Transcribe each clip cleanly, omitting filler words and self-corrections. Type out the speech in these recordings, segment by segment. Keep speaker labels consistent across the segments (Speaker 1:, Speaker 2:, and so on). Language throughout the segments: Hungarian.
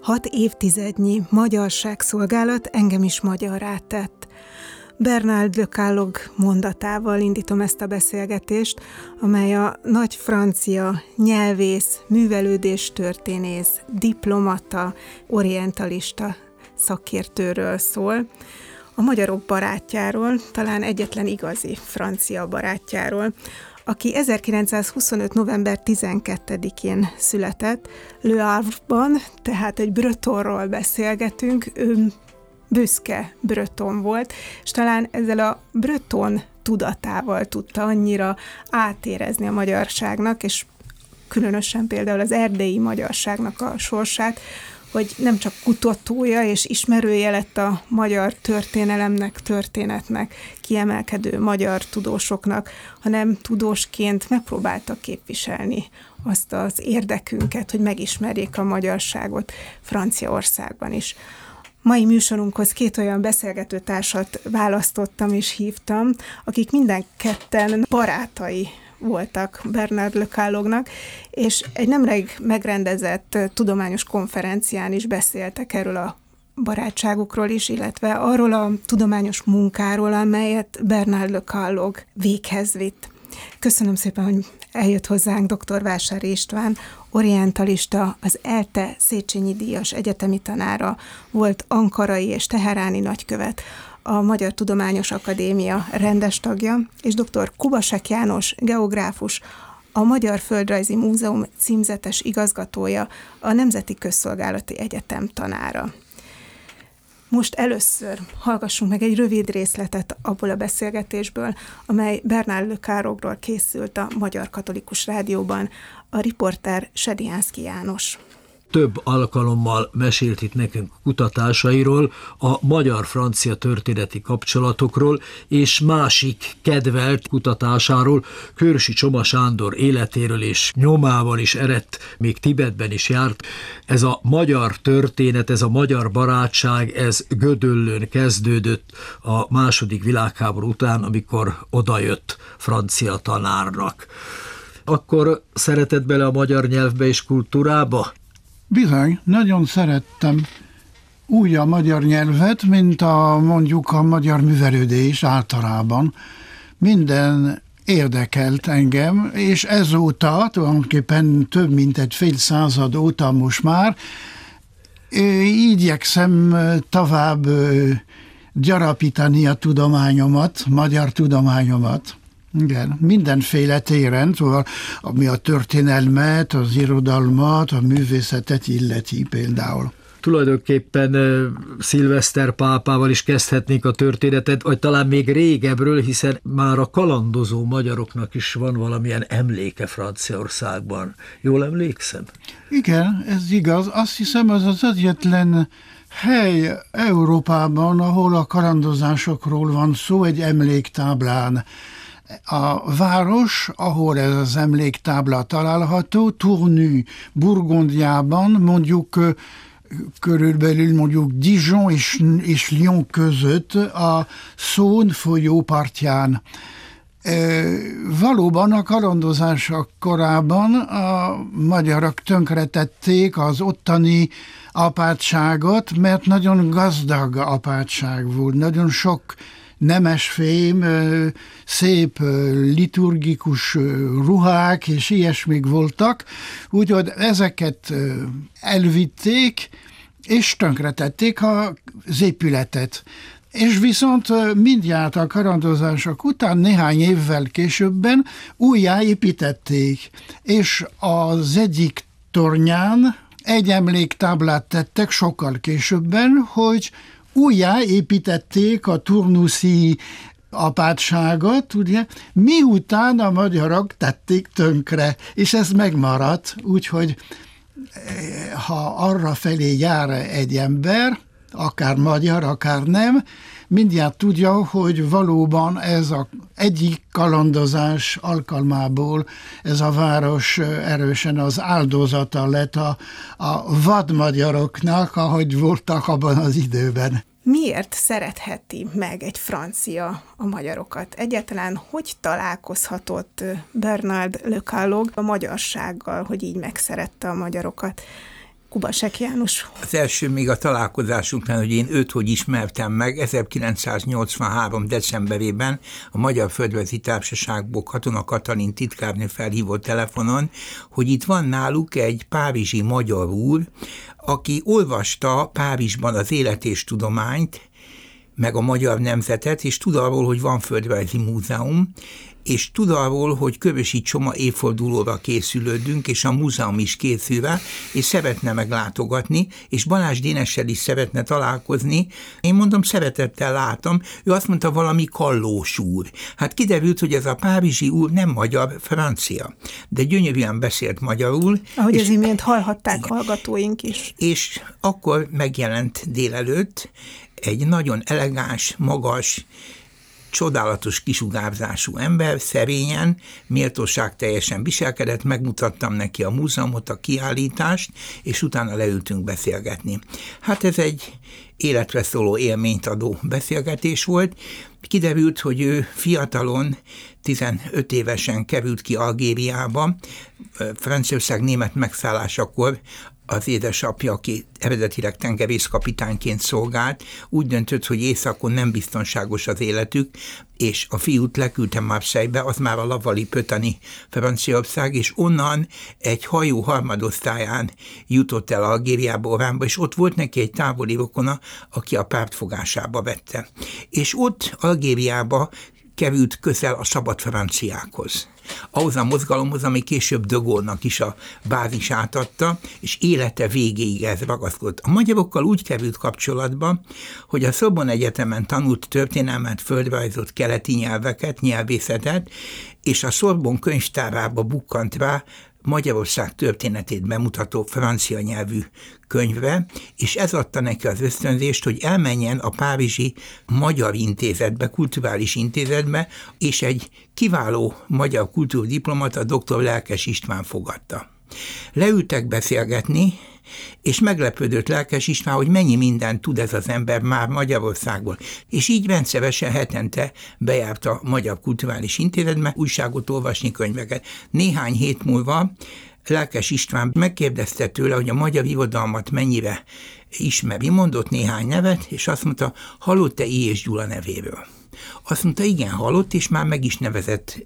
Speaker 1: 6 évtizednyi magyarságszolgálat engem is magyarrá tett. Bernard Le Calog mondatával indítom ezt a beszélgetést, amely a nagy francia nyelvész, művelődéstörténész, diplomata, orientalista szakértőről szól, a magyarok barátjáról, talán egyetlen igazi francia barátjáról, aki 1925. november 12-én született, Le Havre-ban, tehát egy bretonról beszélgetünk, ő büszke breton volt, és talán ezzel a breton tudatával tudta annyira átérezni a magyarságnak, és különösen például az erdélyi magyarságnak a sorsát, hogy nem csak kutatója és ismerője lett a magyar történelemnek, történetnek, kiemelkedő magyar tudósoknak, hanem tudósként megpróbálta képviselni azt az érdekünket, hogy megismerjék a magyarságot Franciaországban is. Mai műsorunkhoz 2 olyan beszélgetőtársat választottam és hívtam, akik minden ketten barátai voltak Bernard Le Calognak, és egy nemrég megrendezett tudományos konferencián is beszéltek erről a barátságukról is, illetve arról a tudományos munkáról, amelyet Bernard Le Calog véghez vitt. Köszönöm szépen, hogy eljött hozzánk dr. Vásáry István, orientalista, az ELTE Széchenyi díjas egyetemi tanára, volt ankarai és teheráni nagykövet, a Magyar Tudományos Akadémia rendes tagja, és dr. Kubasek János, geográfus, a Magyar Földrajzi Múzeum címzetes igazgatója, a Nemzeti Közszolgálati Egyetem tanára. Most először hallgassunk meg egy rövid részletet abból a beszélgetésből, amely Bernard Le Calogról készült a Magyar Katolikus Rádióban, a riporter Sediánszky János.
Speaker 2: Több alkalommal mesélt itt nekünk kutatásairól, a magyar-francia történeti kapcsolatokról, és másik kedvelt kutatásáról, Körsi Csoma Sándor életéről és nyomával is eredt, még Tibetben is járt. Ez a magyar történet, ez a magyar barátság, ez Gödöllőn kezdődött a II. Világháború után, amikor odajött francia tanárnak. Akkor szeretett bele a magyar nyelvbe és kultúrába?
Speaker 3: Bizony, nagyon szerettem úgy a magyar nyelvet, mint mondjuk a magyar művelődés általában. Minden érdekelt engem, és ezóta, tulajdonképpen több mint egy fél század óta most már, igyekszem tovább gyarapítani a tudományomat, magyar tudományomat. Igen, mindenféle téren, szóval, ami a történelmet, az irodalmat, a művészetet illeti például.
Speaker 2: Tulajdonképpen Szilveszter pápával is kezdhetnénk a történetet, vagy talán még régebről, hiszen már a kalandozó magyaroknak is van valamilyen emléke Franciaországban. Jól emlékszem? Igen,
Speaker 3: ez igaz. Azt hiszem, az az egyetlen hely Európában, ahol a kalandozásokról van szó egy emléktáblán. A város, ahol ez az emléktábla található, Tournus, Burgondiában, mondjuk körülbelül mondjuk Dijon és Lyon között a Saône folyó partján. Valóban a kalandozások korában a magyarok tönkretették az ottani apátságot, mert nagyon gazdag apátság volt, nagyon sok nemesfém, szép liturgikus ruhák és ilyesmik voltak, úgyhogy ezeket elvitték, és tönkretették az épületet. És viszont mindjárt a kalandozások után néhány évvel későbben újjáépítették, és az egyik tornyán egy emléktáblát tettek sokkal későbben, hogy újjáépítették a turnuszi apátságot, ugye, miután a magyarok tették tönkre, és ez megmaradt, úgyhogy ha arra felé jár egy ember, akár magyar, akár nem, mindjárt tudja, hogy valóban ez az egyik kalandozás alkalmából ez a város erősen az áldozata lett a vadmagyaroknak, ahogy voltak abban az időben.
Speaker 1: Miért szeretheti meg egy francia a magyarokat? Egyáltalán hogy találkozhatott Bernard Le Calog a magyarsággal, hogy így megszerette a magyarokat? Kubasek János.
Speaker 4: Az első még a találkozásunknál, hogy én őt hogy ismertem meg, 1983. decemberében a Magyar Földrajzi Társaságból Katona Katalin titkárnő felhívott telefonon, hogy itt van náluk egy párizsi magyar úr, aki olvasta Párizsban az Élet és Tudományt, meg a Magyar Nemzetet, és tud arról, hogy van földrajzi múzeum, és tud arról, hogy Körösi Csoma évfordulóra készülődünk, és a múzeum is készül rá, és szeretne meglátogatni, és Balázs Dénessel is szeretne találkozni. Én mondom, szeretettel látom, ő azt mondta, valami Kallós úr. Hát kiderült, hogy ez a párizsi úr nem magyar, francia, de gyönyörűen beszélt magyarul.
Speaker 1: Ahogy az imént hallhatták hallgatóink is.
Speaker 4: És akkor megjelent délelőtt egy nagyon elegáns, magas, csodálatos kisugárzású ember, szerényen, méltóság teljesen viselkedett, megmutattam neki a múzeumot, a kiállítást, és utána leültünk beszélgetni. Hát ez egy életre szóló élményt adó beszélgetés volt. Kiderült, hogy ő fiatalon, 15 évesen került ki Algériába, Franciaország német megszállásakor az édesapja, aki eredetileg tengerészkapitányként szolgált, úgy döntött, hogy északon nem biztonságos az életük, és a fiút leküldte Marseille-be, az már a Lavali-Pötani Franciaország, és onnan egy hajó harmadosztályán jutott el Algériába, Oránba, és ott volt neki egy távoli rokona, aki a pártfogásába vette. És ott Algériába került közel a szabad franciákhoz. Ahhoz a mozgalomhoz, ami később de Gaulle-nak is a bázisát adta, és élete végéig ez ragaszkodott. A magyarokkal úgy került kapcsolatba, hogy a Sorbonne Egyetemen tanult történelmet, földrajzot, keleti nyelveket, nyelvészetet, és a Sorbonne könyvtárába bukkant rá Magyarország történetét bemutató francia nyelvű könyvre, és ez adta neki az ösztönzést, hogy elmenjen a párizsi Magyar Intézetbe, kulturális intézetbe, és egy kiváló magyar kultúrdiplomata, dr. Lelkes István fogadta. Leültek beszélgetni, és meglepődött Lelkes István, hogy mennyi mindent tud ez az ember már Magyarországból. És így rendszeresen hetente bejárt a Magyar Kulturális Intézetbe újságot olvasni, könyveket. Néhány hét múlva Lelkes István megkérdezte tőle, hogy a magyar irodalmat mennyire ismeri, mondott néhány nevet, és azt mondta, hallott-e I. Gyula nevéről? Azt mondta, igen, hallott, és már meg is nevezett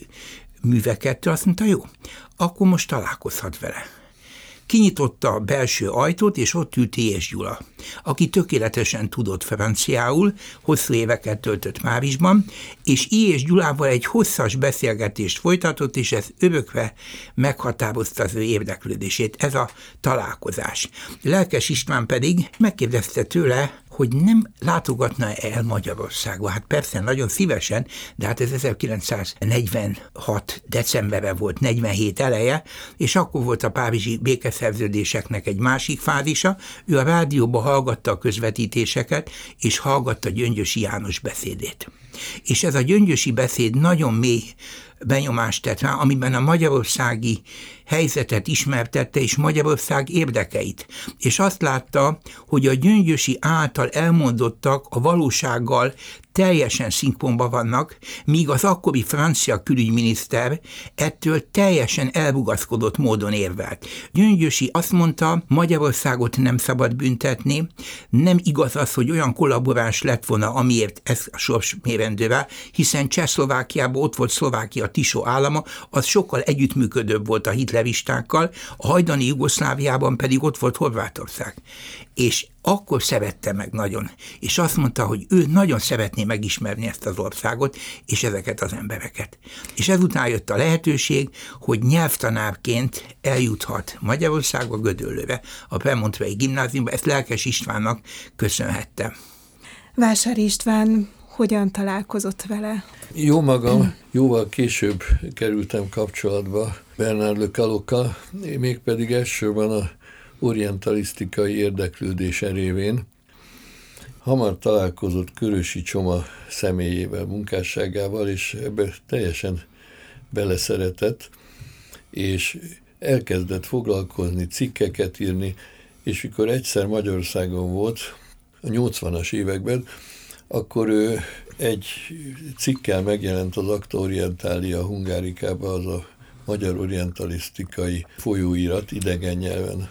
Speaker 4: műveket. Azt mondta, jó, akkor most találkozhat vele. Kinyitotta a belső ajtót, és ott ült T.S. Gyula, aki tökéletesen tudott franciául, hosszú éveket töltött Párizsban, és I.S. Gyulával egy hosszas beszélgetést folytatott, és ez örökre meghatározta az ő érdeklődését, ez a találkozás. Lelkes István pedig megkérdezte tőle, hogy nem látogatna el Magyarországba. Hát persze, nagyon szívesen, de hát ez 1946 decemberre volt, 47 eleje, és akkor volt a párizsi békeszerződéseknek egy másik fázisa. Ő a rádióban hallgatta a közvetítéseket, és hallgatta Gyöngyösi János beszédét. És ez a gyöngyösi beszéd nagyon mély benyomást tett rá, amiben a magyarországi helyzetet ismertette, és Magyarország érdekeit. És azt látta, hogy a Gyöngyösi által elmondottak a valósággal teljesen szinkronban vannak, míg az akkori francia külügyminiszter ettől teljesen elrugaszkodott módon érvelt. Gyöngyösi azt mondta, Magyarországot nem szabad büntetni, nem igaz az, hogy olyan kollaboráns lett volna, amiért ez a sors mérendő rá, hiszen Csehszlovákiában ott volt Szlovákia Tisó állama, az sokkal együttműködőbb volt a hitleristákkal, a hajdani Jugoszláviában pedig ott volt Horvátország. És akkor szerette meg nagyon, és azt mondta, hogy ő nagyon szeretné megismerni ezt az országot, és ezeket az embereket. És ezután jött a lehetőség, hogy nyelvtanárként eljuthat Magyarországba, Gödöllőre, a Premontrei gimnáziumba, ezt Lelkes Istvánnak köszönhette.
Speaker 1: Vásári István hogyan találkozott vele?
Speaker 5: Jó magam, jóval később kerültem kapcsolatba Bernard Le Calokkal, mégpedig elsősorban a orientalisztikai érdeklődése révén. Hamar találkozott Körösi Csoma személyével, munkásságával, és ebbe teljesen beleszeretett, és elkezdett foglalkozni, cikkeket írni, és mikor egyszer Magyarországon volt, a 80-as években, akkor ő egy cikkel megjelent az Acta Orientalia Hungarikába, az a magyar orientalisztikai folyóirat idegen nyelven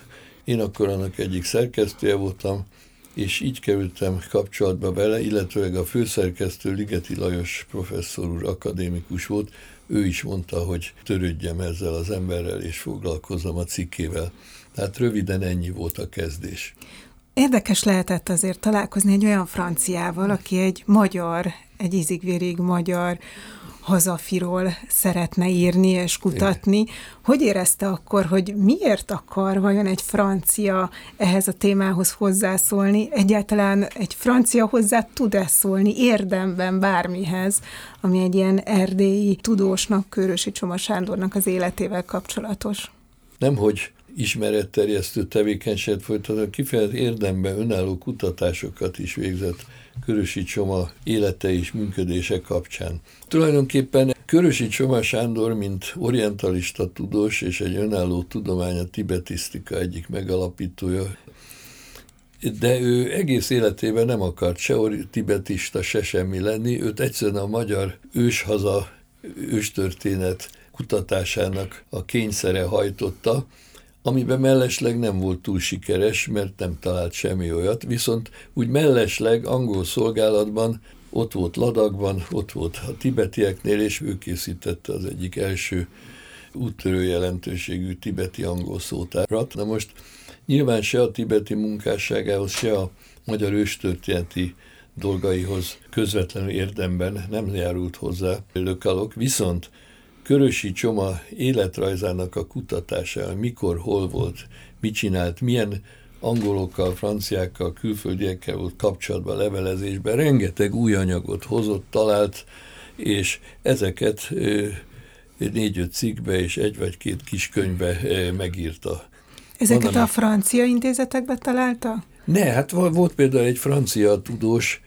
Speaker 5: Én akkor annak egyik szerkesztője voltam, és így kerültem kapcsolatba vele, illetőleg a főszerkesztő Ligeti Lajos professzor úr akadémikus volt, ő is mondta, hogy törődjem ezzel az emberrel, és foglalkozom a cikkével. Tehát röviden ennyi volt a kezdés.
Speaker 1: Érdekes lehetett azért találkozni egy olyan franciával, aki egy magyar, egy ízig-vérig magyar hazafiról szeretne írni és kutatni. Igen. Hogy érezte akkor, hogy miért akar vajon egy francia ehhez a témához hozzászólni? Egyáltalán egy francia hozzá tud-e szólni érdemben bármihez, ami egy ilyen erdélyi tudósnak, Kőrösi Csoma Sándornak az életével kapcsolatos?
Speaker 5: Nemhogy ismeretterjesztő tevékenységet folytatott, kifejezetten érdemben önálló kutatásokat is végzett Kőrösi Csoma élete és működése kapcsán. Tulajdonképpen Kőrösi Csoma Sándor, mint orientalista tudós és egy önálló tudomány, a tibetisztika egyik megalapítója, de ő egész életében nem akart se tibetista, se semmi lenni, őt egyszerűen a magyar őshaza, őstörténet kutatásának a kényszere hajtotta, amiben mellesleg nem volt túl sikeres, mert nem talált semmi olyat, viszont úgy mellesleg angol szolgálatban, ott volt Ladakban, ott volt a tibetieknél, és ő készítette az egyik első úttörő jelentőségű tibeti-angol szótárat. Na most nyilván se a tibeti munkásságához, se a magyar őstörténeti dolgaihoz közvetlenül érdemben nem járult hozzá Le Calloc, viszont Kőrösi Csoma életrajzának a kutatása, mikor, hol volt, mit csinált, milyen angolokkal, franciákkal, külföldiekkel volt kapcsolatban, levelezésben, rengeteg új anyagot hozott, talált, és ezeket 4-5 cikkbe és 1 vagy 2 kis könyvbe megírta.
Speaker 1: Ezeket a francia intézetekbe találta?
Speaker 5: Ne, hát volt például egy francia tudós,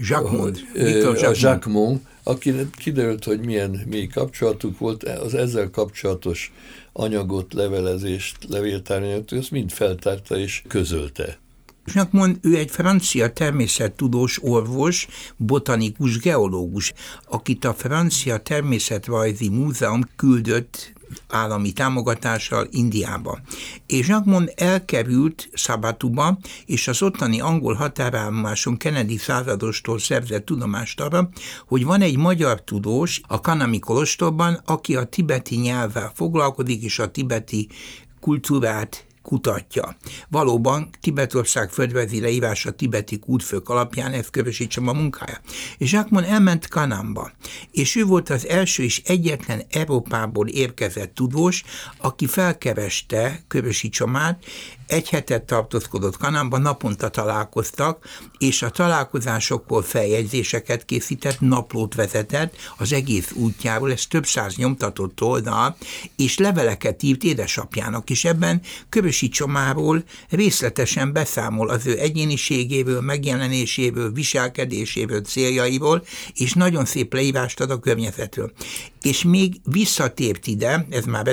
Speaker 4: Jacques
Speaker 5: Monod, akinek kiderült, hogy milyen mély kapcsolatuk volt, az ezzel kapcsolatos anyagot, levelezést, levéltárnyagot, ezt mind feltárta és közölte.
Speaker 4: Jacques Monod, ő egy francia természettudós orvos, botanikus, geológus, akit a Francia Természetrajzi Múzeum küldött állami támogatással Indiába. És Jacques Monod elkerült Szabatuba, és az ottani angol határállomáson Kennedy századostól szerzett tudomást arra, hogy van egy magyar tudós a Kanami kolostorban, aki a tibeti nyelvvel foglalkozik, és a tibeti kultúrát kutatja. Valóban Tibetország földrajzi leírása tibeti kútfők alapján, ez Kőrösi Csoma munkája. És Jacques Monod elment Kanamba, és ő volt az első és egyetlen Európából érkezett tudós, aki felkereste Kőrösi Csomát, 1 hetet tartózkodott Kanamba, naponta találkoztak, és a találkozásokból feljegyzéseket készített, naplót vezetett az egész útjáról, ez több száz nyomtatott oldal, és leveleket írt édesapjának, és ebben Kőrösi Csomáról részletesen beszámol az ő egyéniségéből, megjelenéséből, viselkedéséből, céljaiból, és nagyon szép leírást ad a környezetről. És még visszatért ide, ez már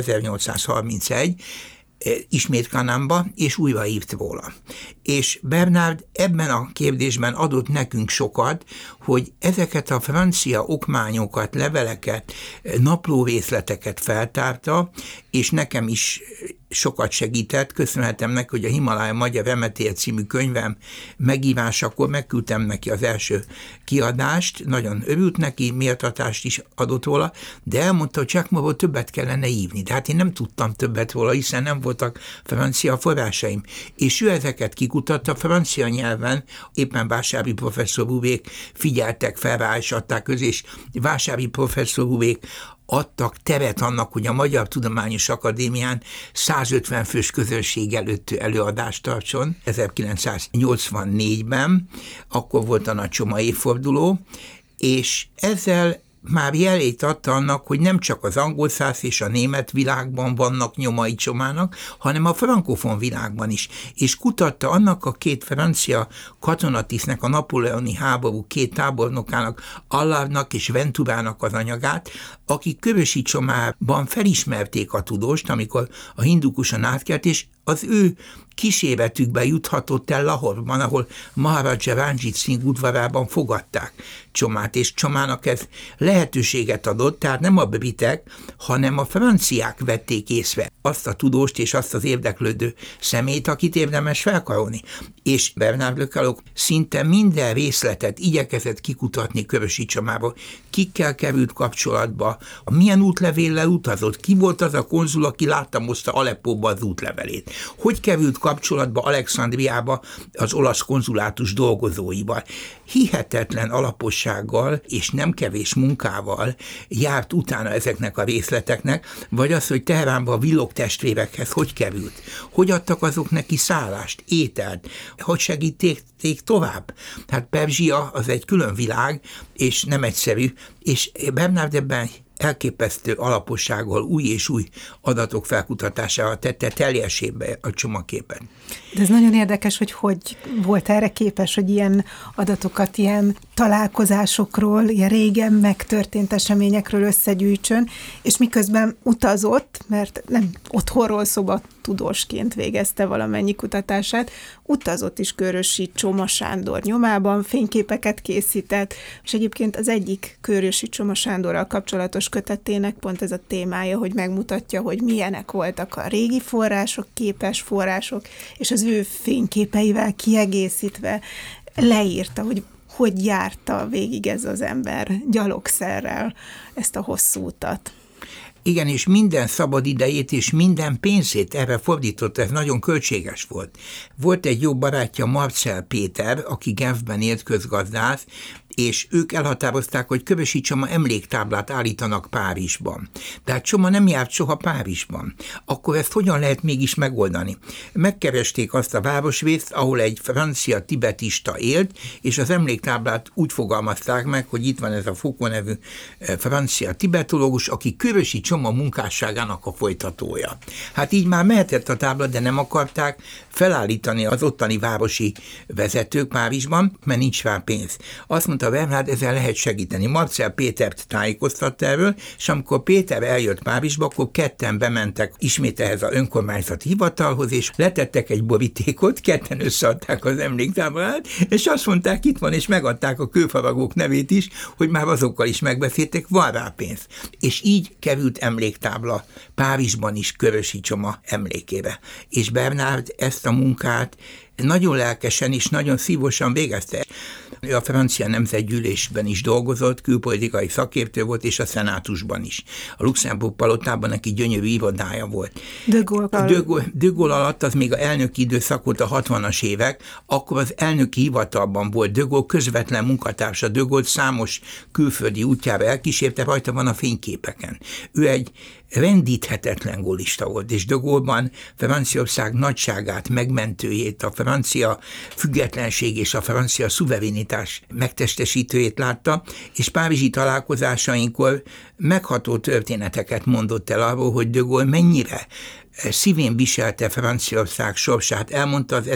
Speaker 4: 1831, ismét Kanamba, és újra írt róla. És Bernard ebben a kérdésben adott nekünk sokat, hogy ezeket a francia okmányokat, leveleket, naplórészleteket feltárta, és nekem is sokat segített, köszönhetem neki, hogy a Himalája Magyar Remetér című könyvem megírásakor megküldtem neki az első kiadást, nagyon örült neki, méltatást is adott róla, de elmondta, hogy Jacques Monodról többet kellene írni. De hát én nem tudtam többet róla, hiszen nem voltak francia forrásaim. És ő ezeket kikutatta francia nyelven, éppen Vásári professzor úrék figyeltek fel rá, és adták közé, és Vásári professzor úrék adtak teret annak, hogy a Magyar Tudományos Akadémián 150 fős közönség előtt előadást tartson 1984-ben, akkor volt a Nagy Csoma évforduló, és ezzel már jelét adta annak, hogy nem csak az angol száz és a német világban vannak nyomai Csomának, hanem a frankofon világban is. És kutatta annak a 2 francia katonatisztnek, a napóleoni háború 2 tábornokának, Allardnak és Venturának az anyagát, akik Kőrösi Csomában felismerték a tudóst, amikor a Hindukuson átkelt, és az ő kíséretükbe juthatott el Lahorban, ahol Maharaja Ranjit Singh udvarában fogadták Csomát, és Csomának ez lehetőséget adott, tehát nem a britek, hanem a franciák vették észre azt a tudóst és azt az érdeklődő szemét, akit érdemes felkarolni. És Bernard Le Calloch szinte minden részletet igyekezett kikutatni Körösi Csomából. Kikkel került kapcsolatba, milyen útlevéllel utazott, ki volt az a konzul, aki láttamozta Aleppóba az útlevelét. Hogy került kapcsolatba Alexandriába az olasz konzulátus dolgozóival. Hihetetlen alapossággal és nem kevés munkával járt utána ezeknek a részleteknek, vagy az, hogy Teheránba a Villog testvérekhez hogy került, hogy adtak azok neki szállást, ételt, hogy segítették tovább. Hát Perzsia az egy külön világ, és nem egyszerű, és Bernard ebben elképesztő alapossággal új és új adatok felkutatásával tette teljesébe a csomagképet.
Speaker 1: De ez nagyon érdekes, hogy volt erre képes, hogy ilyen adatokat, ilyen találkozásokról, ilyen régen megtörtént eseményekről összegyűjtsön, és miközben utazott, mert nem otthonról szobatudósként végezte valamennyi kutatását, utazott is Körösi Csoma Sándor nyomában, fényképeket készített, és egyébként az egyik Körösi Csoma Sándorral kapcsolatos kötetének pont ez a témája, hogy megmutatja, hogy milyenek voltak a régi források, képes források, és az ő fényképeivel kiegészítve leírta, hogy járta végig ez az ember gyalogszerrel ezt a hosszú utat.
Speaker 4: Igen, és minden szabad idejét és minden pénzét erre fordított, ez nagyon költséges volt. Volt egy jó barátja, Marcel Péter, aki Genfben élt, közgazdász, és ők elhatározták, hogy Körösi Csoma emléktáblát állítanak Párizsban. Tehát Csoma nem járt soha Párizsban. Akkor ezt hogyan lehet mégis megoldani? Megkeresték azt a városrészt, ahol egy francia tibetista élt, és az emléktáblát úgy fogalmazták meg, hogy itt van ez a Foucault nevű francia tibetológus, aki Körösi Csoma munkásságának a folytatója. Hát így már mehetett a tábla, de nem akarták felállítani az ottani városi vezetők Párizsban, mert nincs rá pénz. Azt mondta Bernard, ezzel lehet segíteni. Marcel Pétert tájékoztatta erről, és amikor Péter eljött Párizsba, akkor ketten bementek ismét ehhez az önkormányzati hivatalhoz, és letettek egy borítékot, ketten összeadták az emléktáblát, és azt mondták, itt van, és megadták a kőfaragók nevét is, hogy már azokkal is megbeszélték, van rá pénz. És így került emléktábla Párizsban is Körösi Csoma emlékére. És Bernard ezt a munkát nagyon lelkesen és nagyon szívosan végezte. Ő a francia nemzetgyűlésben is dolgozott, külpolitikai szakértő volt, és a szenátusban is. A Luxemburg palotában neki gyönyörű irodája volt. De Gaulle alatt, az még az elnöki időszak volt, a 60-as évek, akkor az elnöki hivatalban volt De Gaulle közvetlen munkatársa. De Gaulle számos külföldi útjára elkísérte, rajta van a fényképeken. Ő egy rendíthetetlen gólista volt, és De Gaulle-ban Franciaország nagyságát, megmentőjét, a francia függetlenség és a francia szuverenitás megtestesítőjét látta, és párizsi találkozásainkor megható történeteket mondott el arról, hogy De Gaulle mennyire szívén viselte Franciaország sorsát. Elmondta az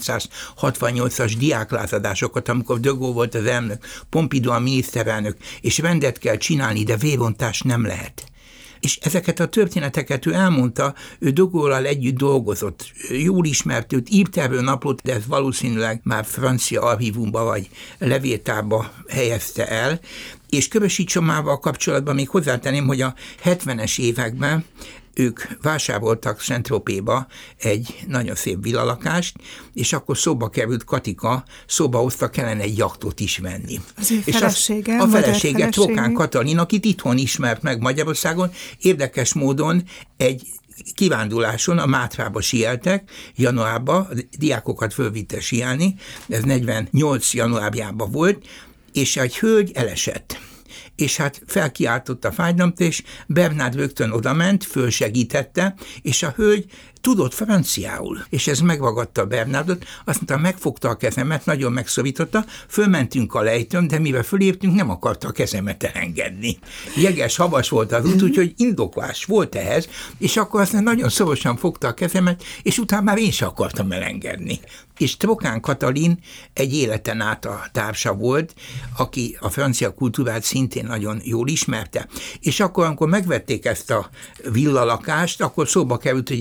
Speaker 4: 1968-as diáklázadásokat, amikor De Gaulle volt az elnök, Pompidou a miniszterelnök, és rendet kell csinálni, de vérontás nem lehet. És ezeket a történeteket ő elmondta, ő De Gaulle-al együtt dolgozott, jól ismert őt, írt erről naplót, de ez valószínűleg már francia archívumba vagy levéltárba helyezte el, és Körösi Csomával kapcsolatban még hozzátenném, hogy a 70-es években ők vásároltak Saint-Tropéba egy nagyon szép villalakást, és akkor szóba került Katika, szóba hozta, kellene egy jachtot is venni.
Speaker 1: Az ő felesége,
Speaker 4: a felesége Trokán Katalin, akit itthon ismert meg Magyarországon, érdekes módon egy kivánduláson a Mátrába sieltek, januárban, a diákokat fölvitte sielni, ez 48 januárjában volt, és egy hölgy elesett. És hát felkiáltott a fájdalmat, és Bernard rögtön odament, fölsegítette, és a hölgy tudott franciául, és ez megvagadta Bernardot, azt mondta, megfogta a kezemet, nagyon megszorította, fölmentünk a lejtőn, de mivel föléptünk, nem akarta a kezemet elengedni. Jeges, havas volt az út, úgyhogy indoklás volt ehhez, és akkor aztán nagyon szorosan fogta a kezemet, és utána már én sem akartam elengedni. És Trokán Katalin egy életen át a társa volt, aki a francia kultúrát szintén nagyon jól ismerte. És akkor, amikor megvették ezt a villalakást, akkor szóba került, hogy egy jachtot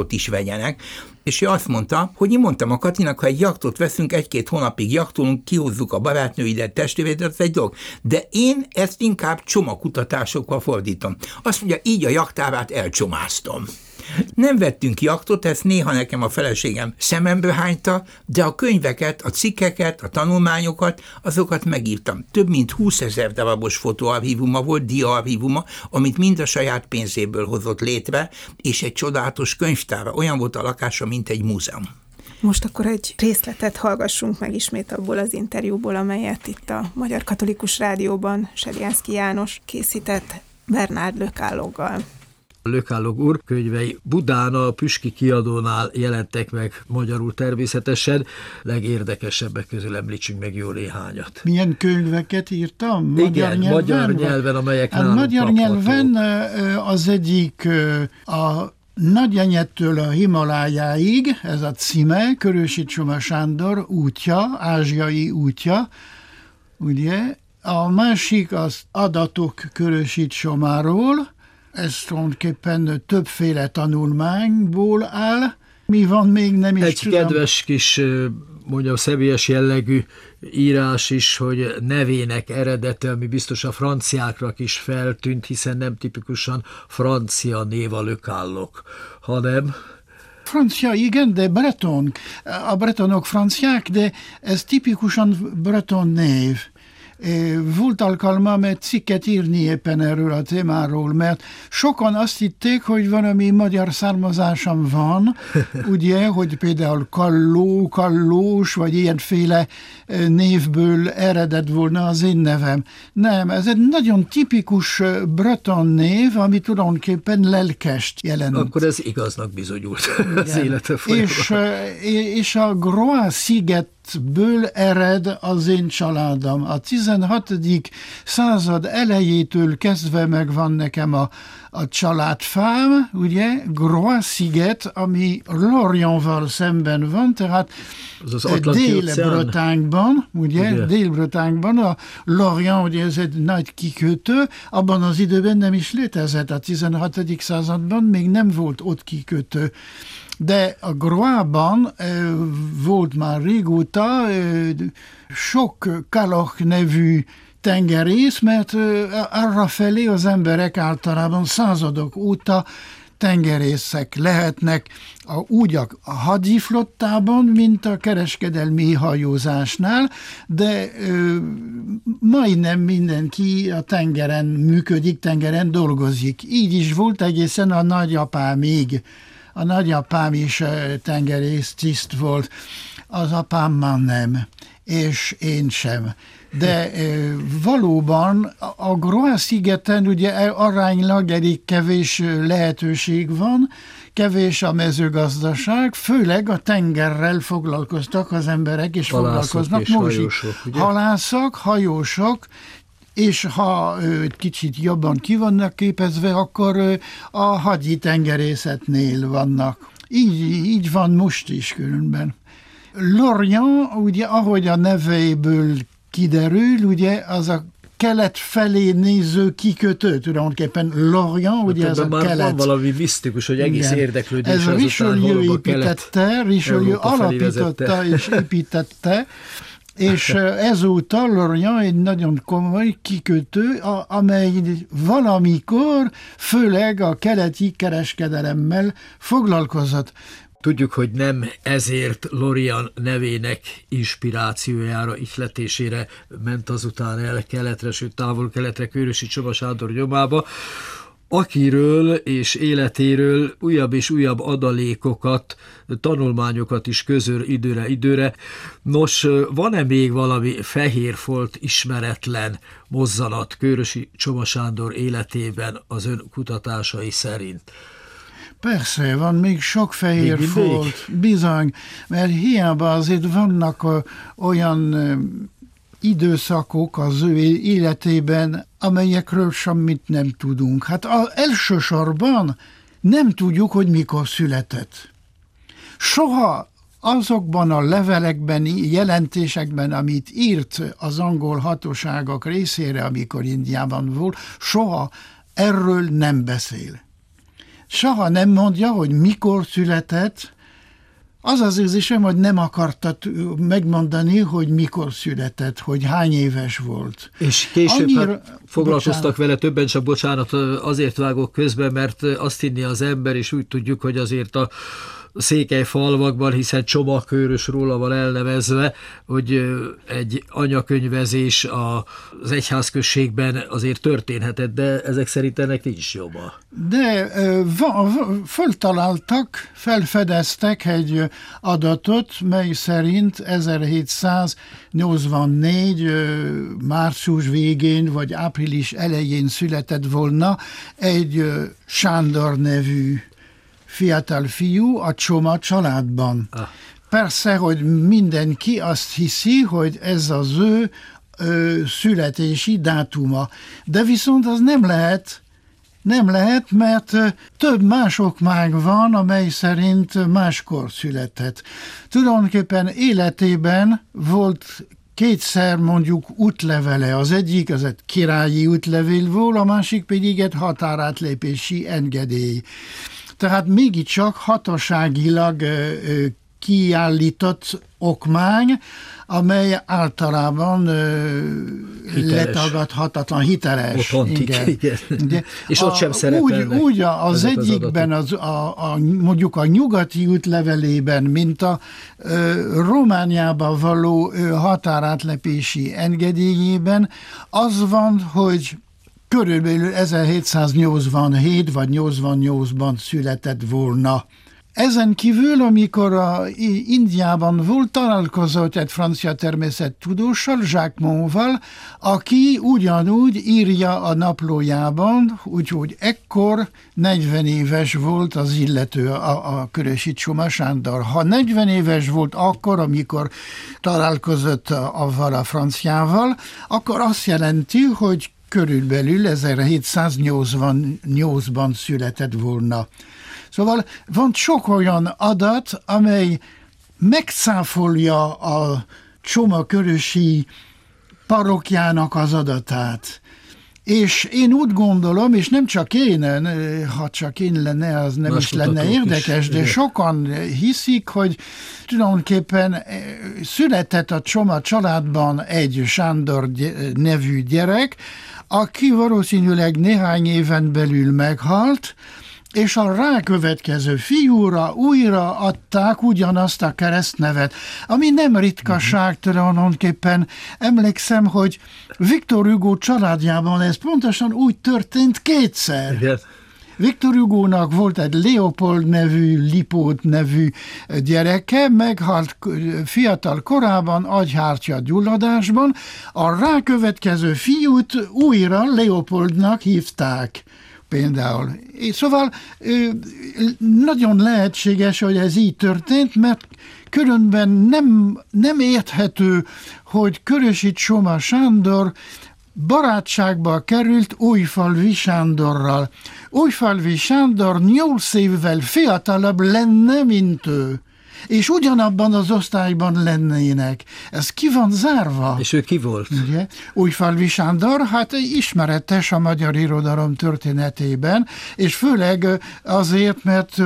Speaker 4: jaktot is vegyenek, és ő azt mondta, hogy én mondtam a Katinak, ha egy jaktot veszünk, 1-2 hónapig jaktolunk, kihozzuk a barátnőidet, testvéredet, az egy dolog. De én ezt inkább csomagkutatásokkal fordítom. Azt mondja, így a jaktárát elcsomáztam. Nem vettünk jaktot, ezt néha nekem a feleségem szemembe hányta, de a könyveket, a cikkeket, a tanulmányokat, azokat megírtam. Több mint 20 000 darabos fotóarchívuma volt, diaarchívuma, amit mind a saját pénzéből hozott létre, és egy csodálatos könyvtára. Olyan volt a lakása, mint egy múzeum.
Speaker 1: Most akkor egy részletet hallgassunk meg ismét abból az interjúból, amelyet itt a Magyar Katolikus Rádióban Serjánszky János készített Bernard Le Calloggal.
Speaker 2: Le Callog úr könyvei Budán a Püski kiadónál jelentek meg magyarul természetesen. Legérdekesebbek közül említsünk meg jó néhányat.
Speaker 3: Milyen könyveket írtam?
Speaker 2: Magyar nyelven, amelyek nálunk
Speaker 3: magyar
Speaker 2: kapható.
Speaker 3: nyelven az egyik a Nagyenyettől a Himalájáig, ez a címe, Körösi Csoma Sándor útja, ázsiai útja, ugye? A másik az Adatok Körösi Csomáról, ez tulajdonképpen többféle tanulmányból áll. Mi van még, nem is tudom.
Speaker 2: Egy kedves kis, mondjam, személyes jellegű írás is, hogy nevének eredete, ami biztos a franciáknak is feltűnt, hiszen nem tipikusan francia név a Le Callog, hanem...
Speaker 3: Francia, igen, de breton. A bretonok franciák, de ez tipikusan breton név. Volt alkalmam egy cikket írni éppen erről a témáról, mert sokan azt hitték, hogy valami magyar származásom van, ugye, hogy például Kalló, Kallós, vagy ilyenféle névből eredett volna az én nevem. Nem, ez egy nagyon tipikus breton név, ami tulajdonképpen lelkest jelent.
Speaker 2: Akkor ez igaznak bizonyult az élete
Speaker 3: folyamán. És a Groix-szigetből ered az én családom. A 16. század elejétől kezdve megvan nekem a családfám, ugye, Groix-sziget, ami Lorientval szemben van, tehát Dél-Bretagne-ban, ugye, Dél-Bretagne-ban, a Lorient, ugye ez egy nagy kikötő, abban az időben nem is létezett, a 16. században még nem volt ott kikötő. De a Groix-ban volt már régóta sok Callog nevű tengerész, mert arrafelé az emberek általában századok óta tengerészek lehetnek úgy a hadiflottában, mint a kereskedelmi hajózásnál, de majdnem mindenki a tengeren működik, tengeren dolgozik. Így is volt egészen a nagyapámig. A nagyapám is tengerész tiszt volt, az apám már nem, és én sem. De valóban a Groix-szigeten ugye aránylag elég kevés lehetőség van, kevés a mezőgazdaság, főleg a tengerrel foglalkoztak az emberek, és foglalkoznak most is. Halászok, hajósok, és ha kicsit jobban ki vannak képezve, akkor a hagyi tengerészetnél vannak. Így van most is különben. Lorient, ugye, ahogy a nevéből kiderül, az a kelet felé néző kikötő, tulajdonképpen Lorient, ugye ez a kelet.
Speaker 2: Van valami misztikus, hogy egész érdeklődés
Speaker 3: ez
Speaker 2: azután
Speaker 3: Richelieu építette, Richelieu alapította és építette, és ezóta Lorient egy nagyon komoly kikötő, amely valamikor főleg a keleti kereskedelemmel foglalkozott.
Speaker 2: Tudjuk, hogy nem ezért Lorient nevének inspirációjára, ihletésére ment azután el keletre, sőt távol-keletre Körösi Csoma Sándor nyomába, akiről és életéről újabb és újabb adalékokat, tanulmányokat is közöl időre. Nos, van-e még valami fehérfolt ismeretlen mozzanat Körösi Csoma Sándor életében az ön kutatásai szerint?
Speaker 3: Persze, van még sok fehér folt, bizony, mert hiába azért vannak olyan időszakok az ő életében, amelyekről semmit nem tudunk. Hát elsősorban nem tudjuk, hogy mikor született. Soha azokban a levelekben, jelentésekben, amit írt az angol hatóságok részére, amikor Indiában volt, soha erről nem beszél. soha nem mondja, hogy mikor született. Az az érzésem, hogy nem akartad megmondani, hogy mikor született, hogy hány éves volt.
Speaker 2: És később foglalkoztak vele többen, csak bocsánat, azért vágok közben, mert azt hinni az ember, és úgy tudjuk, hogy azért a székelyfalvakban, hiszen Csoma-Kőrös róla van elnevezve, hogy egy anyakönyvezés az egyházközségben azért történhetett, de ezek szerint ennek nincs joga.
Speaker 3: De felfedeztek egy adatot, mely szerint 1784 március végén vagy április elején született volna egy Sándor nevű fiatal fiú a Csoma családban. Persze, hogy mindenki azt hiszi, hogy ez az ő születési dátuma. De viszont az nem lehet, mert több más okmány van, amely szerint máskor született. Tulajdonképpen életében volt kétszer mondjuk útlevele. Az egyik az egy királyi útlevél volt, a másik pedig egy határátlépési engedély. Tehát mégiscsak hatóságilag kiállított okmány, amely általában letagadhatatlan, hiteles.
Speaker 2: Igen. És ott sem szerepelnek.
Speaker 3: Úgy az egyikben, mondjuk a nyugati útlevelében, mint a Romániában való határátlépési engedélyében, az van, hogy körülbelül 1787 vagy 88-ban született volna. Ezen kívül, amikor Indiában volt, találkozott egy francia természettudóssal, Jacques Monval, aki ugyanúgy írja a naplójában, úgyhogy ekkor 40 éves volt az illető, a Körösi Csoma Sándor. Ha 40 éves volt akkor, amikor találkozott avval a franciával, akkor azt jelenti, hogy körülbelül 1788-ban született volna. Szóval van sok olyan adat, amely megcáfolja a Csoma-Körösi parokjának az adatát. És én úgy gondolom, és nem csak én, ha csak én lenne, az nem is lenne érdekes, de sokan hiszik, hogy tulajdonképpen született a Csoma családban egy Sándor nevű gyerek, aki valószínűleg néhány éven belül meghalt, és a rákövetkező fiúra újra adták ugyanazt a keresztnevet, ami nem ritkaság tulajdonképpen. Emlékszem, hogy Victor Hugo családjában ez pontosan úgy történt kétszer. Igen. Victor Hugónak volt egy Leopold nevű, Lipót nevű gyereke, meghalt fiatal korában agyhártya gyulladásban, a rákövetkező fiút újra Leopoldnak hívták. Például. Szóval nagyon lehetséges, hogy ez így történt, mert különben nem érthető, hogy Körösi Csoma Sándor barátságba került Újfalvi Sándorral. Újfalvi Sándor 8 évvel fiatalabb lenne, mint ő. És ugyanabban az osztályban lennének. Ez ki van zárva.
Speaker 2: És ő ki volt?
Speaker 3: Ugye? Újfalvi Sándor, hát ismeretes a magyar irodalom történetében, és főleg azért, mert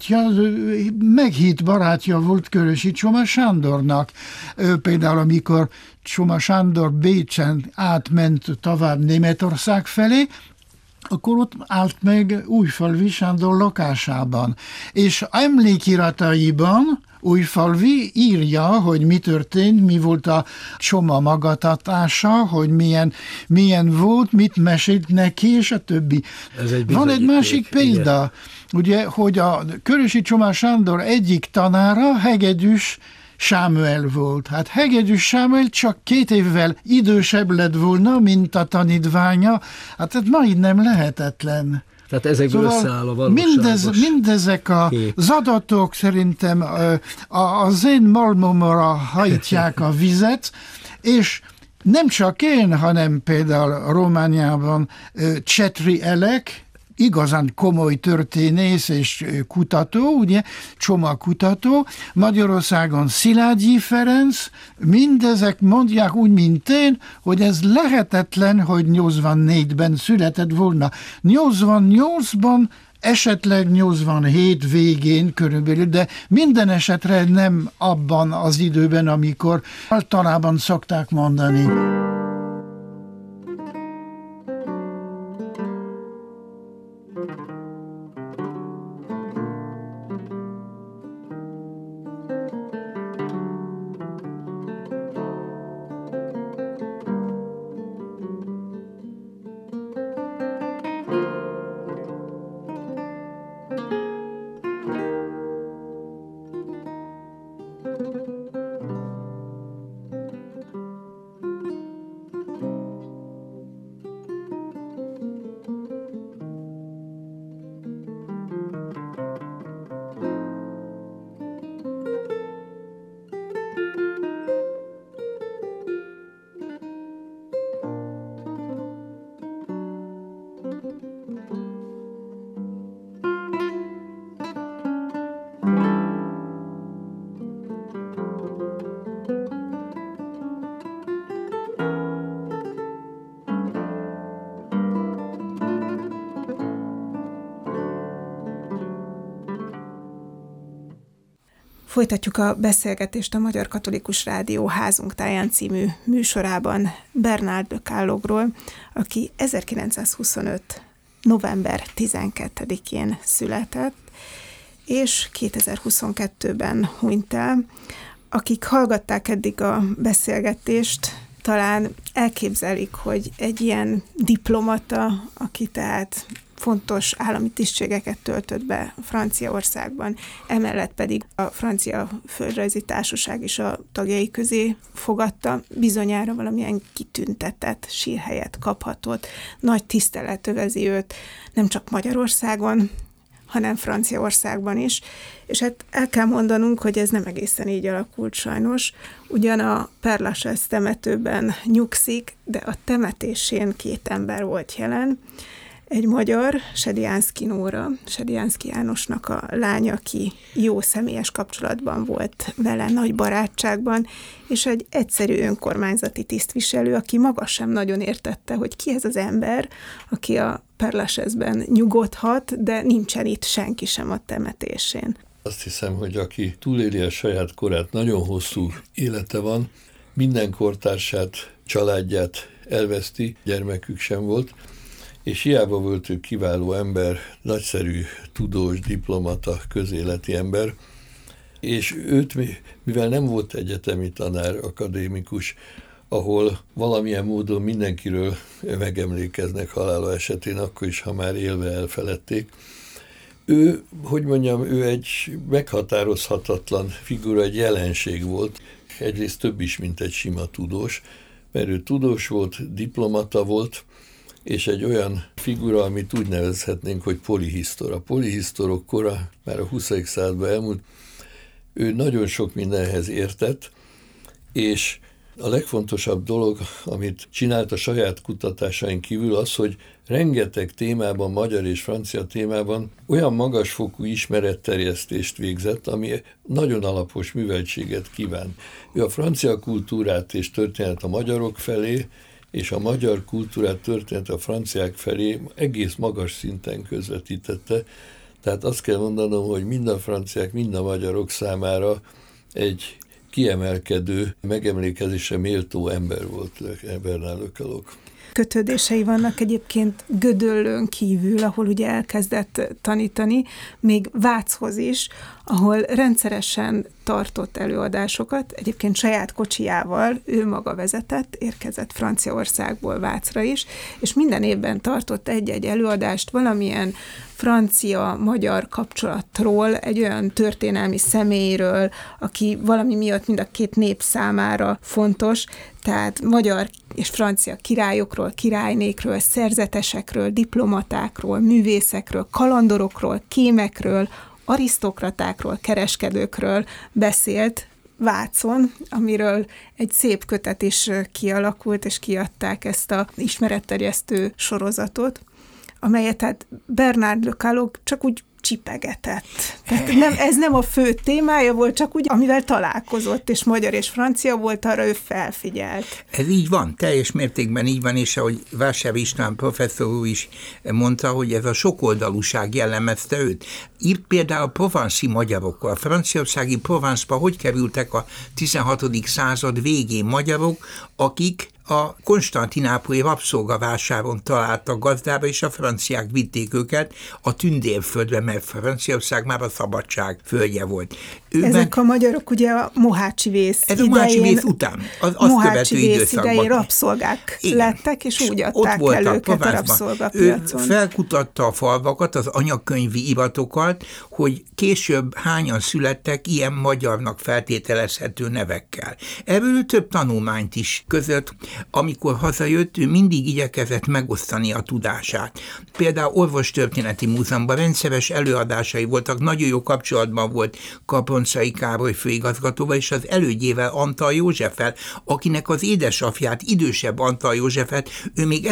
Speaker 3: meghitt barátja volt Körösi Csoma Sándornak. Például amikor Csoma Sándor Bécsen átment tovább Németország felé, akkor ott állt meg Újfalvi Sándor lakásában. És emlékirataiban Újfalvi írja, hogy mi történt, mi volt a Csoma magatartása, hogy milyen volt, mit mesélt neki, és a többi. Van egy másik példa, ugye, hogy a Körösi Csoma Sándor egyik tanára Hegedűs Sámuel volt. Hát Hegedűs Sámuel csak 2 évvel idősebb lett volna, mint a tanítványa. Hát ez majdnem lehetetlen.
Speaker 2: Tehát ezekből összeáll a valóságos
Speaker 3: mindezek az adatok szerintem az én malmomra hajtják a vizet, és nem csak én, hanem például Romániában Csetri Elek, igazán komoly történész és kutató, ugye, Csoma kutató, Magyarországon Szilágyi Ferenc, mindezek mondják úgy, mint én, hogy ez lehetetlen, hogy 84-ben született volna. 88-ban esetleg 87 végén körülbelül, de minden esetre nem abban az időben, amikor általában szokták mondani.
Speaker 1: Folytatjuk a beszélgetést a Magyar Katolikus Rádió Házunk táján című műsorában Bernard de Callogról, aki 1925. november 12-én született, és 2022-ben hunyt el. Akik hallgatták eddig a beszélgetést, talán elképzelik, hogy egy ilyen diplomata, aki tehát fontos állami tisztségeket töltött be Franciaországban, emellett pedig a Francia Földrajzi Társaság is a tagjai közé fogadta, bizonyára valamilyen kitüntetett sírhelyet kaphatott. Nagy tisztelet övezi őt nem csak Magyarországon, hanem Franciaországban is. És hát el kell mondanunk, hogy ez nem egészen így alakult sajnos. Ugyan a Père Lachaise temetőben nyugszik, de a temetésén 2 ember volt jelen. Egy magyar, Sediánszky Nóra, Sediánszky Jánosnak a lánya, aki jó személyes kapcsolatban volt vele, nagy barátságban, és egy egyszerű önkormányzati tisztviselő, aki maga sem nagyon értette, hogy ki ez az ember, aki a Père Lachaise-ben nyugodhat, de nincsen itt senki sem a temetésén.
Speaker 5: Azt hiszem, hogy aki túléli a saját korát, nagyon hosszú élete van, minden kortársát, családját elveszti, gyermekük sem volt, és hiába volt ő kiváló ember, nagyszerű tudós, diplomata, közéleti ember, és őt, mivel nem volt egyetemi tanár, akadémikus, ahol valamilyen módon mindenkiről megemlékeznek halála esetén, akkor is, ha már élve elfeledték, ő, ő egy meghatározhatatlan figura, egy jelenség volt, egyrészt több is, mint egy sima tudós, mert ő tudós volt, diplomata volt, és egy olyan figura, amit úgy nevezhetnénk, hogy polihisztor. A polihisztorok kora már a 20. században elmúlt, ő nagyon sok mindenhez értett, és a legfontosabb dolog, amit csinált a saját kutatásain kívül az, hogy rengeteg témában, magyar és francia témában olyan magasfokú ismeretterjesztést végzett, ami nagyon alapos műveltséget kíván. Ő a francia kultúrát és történet a magyarok felé, és a magyar kultúrát, történet a franciák felé egész magas szinten közvetítette. Tehát azt kell mondanom, hogy mind a franciák, mind a magyarok számára egy kiemelkedő, megemlékezésre méltó ember volt Bernard de Callog.
Speaker 1: Kötődései vannak egyébként Gödöllőn kívül, ahol ugye elkezdett tanítani, még Váchoz is, ahol rendszeresen tartott előadásokat, egyébként saját kocsijával ő maga vezetett, érkezett Franciaországból Vácra is, és minden évben tartott egy-egy előadást valamilyen francia-magyar kapcsolatról, egy olyan történelmi személyről, aki valami miatt mind a 2 nép számára fontos, tehát magyar és francia királyokról, királynékről, szerzetesekről, diplomatákról, művészekről, kalandorokról, kémekről, arisztokratákról, kereskedőkről beszélt Vácon, amiről egy szép kötet is kialakult, és kiadták ezt az ismeretterjesztő sorozatot, amelyet tehát Bernard de Callog csak úgy csipegetett. Tehát ez nem a fő témája volt, csak úgy, amivel találkozott, és magyar és francia volt, arra ő felfigyelt.
Speaker 4: Ez így van, teljes mértékben így van, és ahogy Vásár István professzor úr is mondta, hogy ez a sokoldalúság jellemezte őt. Írt például a provanci magyarokról, a franciaországi Provence-ba hogy kerültek a 16. század végén magyarok, akik a konstantinápolyi rabszolgavásáron találtak gazdába, és a franciák vitték őket a tündérföldre, mert Franciaország már a szabadság földje volt.
Speaker 1: Ezek a magyarok ugye a Mohácsi vész
Speaker 4: idején, a Mohácsi vész után, azt követő időszakban.
Speaker 1: Idején rabszolgák lettek, és úgy adták el őket a rabszolgapiacon.
Speaker 4: Ő felkutatta a falvakat, az anyakönyvi iratokat, hogy később hányan születtek ilyen magyarnak feltételezhető nevekkel. Ebből több tanulmányt is között. Amikor hazajött, ő mindig igyekezett megosztani a tudását. Például Orvostörténeti Múzeumban rendszeres előadásai voltak, nagyon jó kapcsolatban volt Kaproncai Károly főigazgatóval, és az elődjével, Antal Józseffel, akinek az édesapját, idősebb Antal Józseffet ő még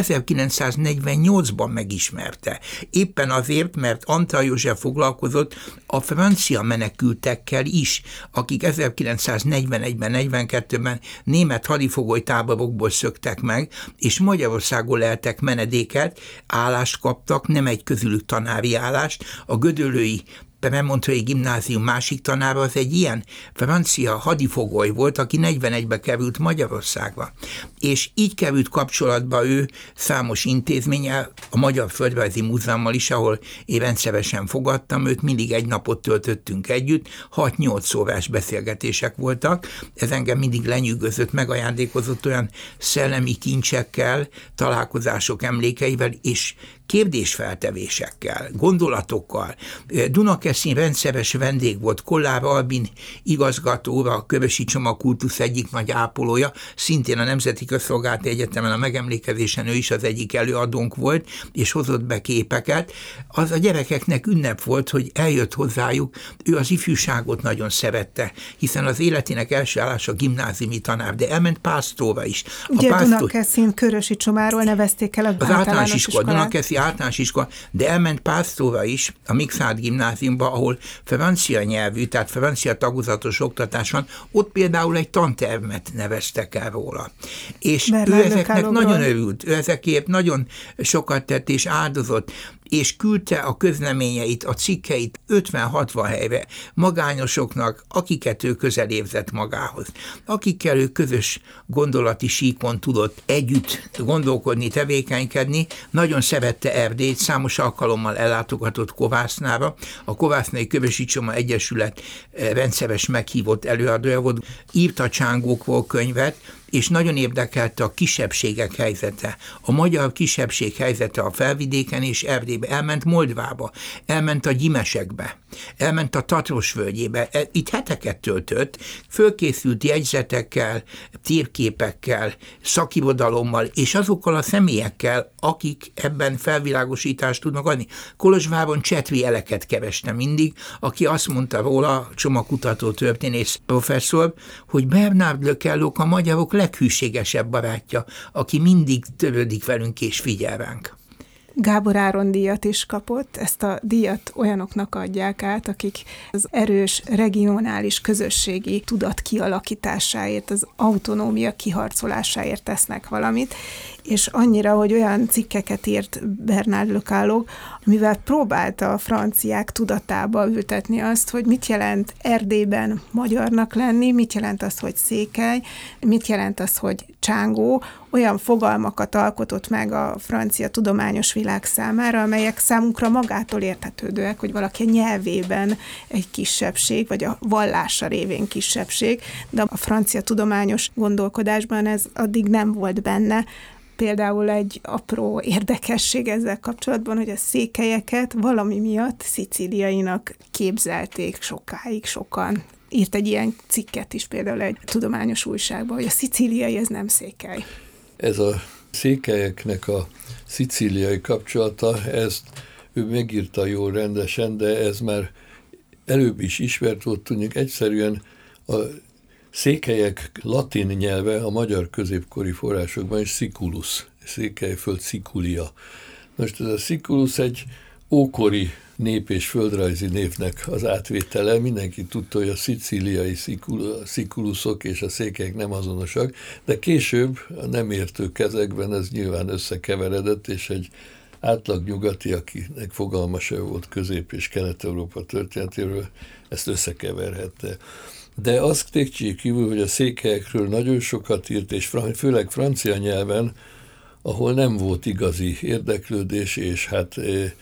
Speaker 4: 1948-ban megismerte. Éppen azért, mert Antal József foglalkozott a francia menekültekkel is, akik 1941-ben, 42-ben német hadifogolytáborokból szöktek meg, és Magyarországon leltek menedéket, állást kaptak, nem egy közülük tanári állást, a gödöllői Premontrei Gimnázium másik tanára az egy ilyen francia hadifogoly volt, aki 41-be került Magyarországba. És így került kapcsolatba ő számos intézménnyel, a Magyar Földrajzi Múzeummal is, ahol én rendszeresen fogadtam őt, mindig egy napot töltöttünk együtt, 6-8 órás beszélgetések voltak, ez engem mindig lenyűgözött, megajándékozott olyan szellemi kincsekkel, találkozások emlékeivel, és kérdésfeltevésekkel, gondolatokkal. Dunakeszin rendszeres vendég volt, Kollár Albin igazgató, a Körösi Csoma kultusz egyik nagy ápolója, szintén a Nemzeti Közszolgálati Egyetemen a megemlékezésen ő is az egyik előadónk volt, és hozott be képeket. Az a gyerekeknek ünnep volt, hogy eljött hozzájuk, ő az ifjúságot nagyon szerette, hiszen az életének első állása gimnáziumi tanár, de elment Pásztorra is.
Speaker 1: Ugye Dunakeszin Körösi Csomáról nevezték el az általános iskolát.
Speaker 4: Dunakeszi általános iskola, de elment Pásztorra is, a Mixárd gimnáziumba, ahol francia nyelvű, tehát francia tagozatos oktatás van, ott például egy tantermet neveztek el róla. És ő ezeknek nagyon örült, ő ezekért nagyon sokat tett és áldozott, és küldte a közleményeit, a cikkeit 50-60 helyre magányosoknak, akiket ő közel érzett magához, akikkel ő közös gondolati síkon tudott együtt gondolkodni, tevékenykedni. Nagyon szerette Erdélyt, számos alkalommal ellátogatott Kovásznára, a Kovásznai Körösi Csoma Egyesület rendszeres meghívott előadója volt, írt a csángókról könyvet, és nagyon érdekelte a kisebbségek helyzete. A magyar kisebbség helyzete a Felvidéken és Erdélybe. Elment Moldvába, elment a Gyimesekbe, elment a Tatrosvölgyébe. Itt heteket töltött, fölkészült jegyzetekkel, térképekkel, szakirodalommal, és azokkal a személyekkel, akik ebben felvilágosítást tudnak adni. Kolozsváron Csetri Eleket kereste mindig, aki azt mondta róla, csomakutató történész professzor, hogy Bernard Le Kellok a magyarok leghűségesebb barátja, aki mindig törődik velünk és figyel ránk.
Speaker 1: Gábor Áron díjat is kapott. Ezt a díjat olyanoknak adják át, akik az erős regionális közösségi tudat kialakításáért, az autonómia kiharcolásáért tesznek valamit, és annyira, hogy olyan cikkeket írt Bernard Le Kellog, amivel próbálta a franciák tudatába ültetni azt, hogy mit jelent Erdélyben magyarnak lenni, mit jelent az, hogy székely, mit jelent az, hogy csángó, olyan fogalmakat alkotott meg a francia tudományos világ számára, amelyek számunkra magától értetődőek, hogy valaki a nyelvében egy kisebbség, vagy a vallása révén kisebbség, de a francia tudományos gondolkodásban ez addig nem volt benne. Például egy apró érdekesség ezzel kapcsolatban, hogy a székelyeket valami miatt szicíliainak képzelték sokáig sokan. Írt egy ilyen cikket is például egy tudományos újságban, hogy a szicíliai ez nem székely.
Speaker 5: Ez a székelyeknek a szicíliai kapcsolata, ezt ő megírta jól rendesen, de ez már előbb is ismert volt, tudjuk, egyszerűen a székelyek latin nyelve a magyar középkori forrásokban is Siculus, Székelyföld Siculia. Most ez a Siculus egy ókori nép és földrajzi névnek az átvétele. Mindenki tudta, hogy a szicíliai szikulusok és a székelyek nem azonosak, de később a nem értő kezekben ez nyilván összekeveredett, és egy átlag nyugati, akinek fogalma se volt Közép- és Kelet-Európa történetéről, ezt összekeverhette. De azt kétségkívül kívül, hogy a székelyekről nagyon sokat írt, és főleg francia nyelven, ahol nem volt igazi érdeklődés, és hát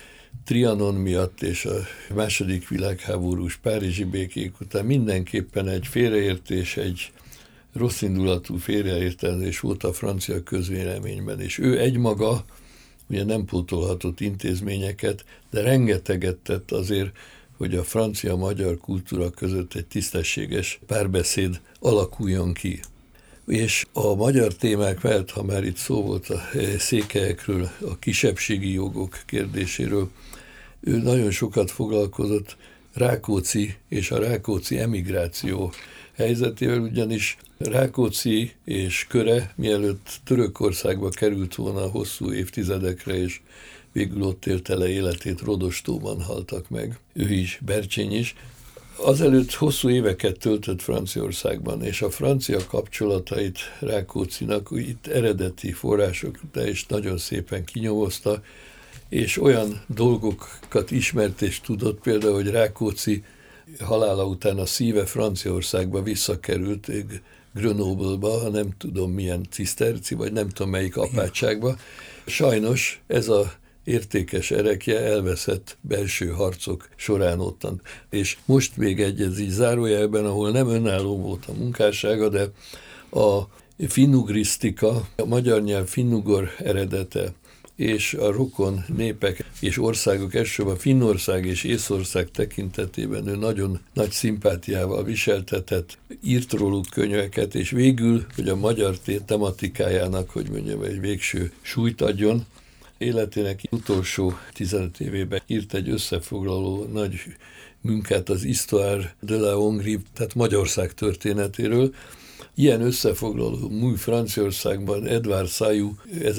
Speaker 5: Trianon miatt és a második világháborús párizsi békék után mindenképpen egy félreértés, egy rosszindulatú félreértelmezés volt a francia közvéleményben, és ő egymaga ugye nem pótolhatott intézményeket, de rengeteget tett azért, hogy a francia-magyar kultúra között egy tisztességes párbeszéd alakuljon ki. És a magyar témák mellett, ha már itt szó volt a székelyekről, a kisebbségi jogok kérdéséről, ő nagyon sokat foglalkozott Rákóczi és a rákóczi emigráció helyzetével, ugyanis Rákóczi és köre, mielőtt Törökországba került volna hosszú évtizedekre, és végül ott élte le életét, Rodostóban haltak meg, ő is, Bercsény is. Azelőtt hosszú éveket töltött Franciaországban, és a francia kapcsolatait Rákóczinak itt eredeti források, de is nagyon szépen kinyomozta, és olyan dolgokat ismert és tudott, például, hogy Rákóczi halála után a szíve Franciaországba visszakerült Grenoble-ba, nem tudom milyen ciszterci, vagy nem tudom melyik apátságba. Sajnos ez a értékes erekje elveszett belső harcok során ottan. És most még egy így zárójelben, ahol nem önálló volt a munkássága, de a finnugrisztika, a magyar nyelv finnugor eredete, és a rokon népek és országok, elsősorban Finnország és Észország tekintetében ő nagyon nagy szimpátiával viseltetett, írt róluk könyveket, és végül, hogy a magyar tematikájának, hogy mondjam, egy végső súlyt adjon, életének utolsó 15 évében írt egy összefoglaló nagy munkát az Histoire de la Hongrie, tehát Magyarország történetéről. Ilyen összefoglaló mű Franciaországban Edward Sailly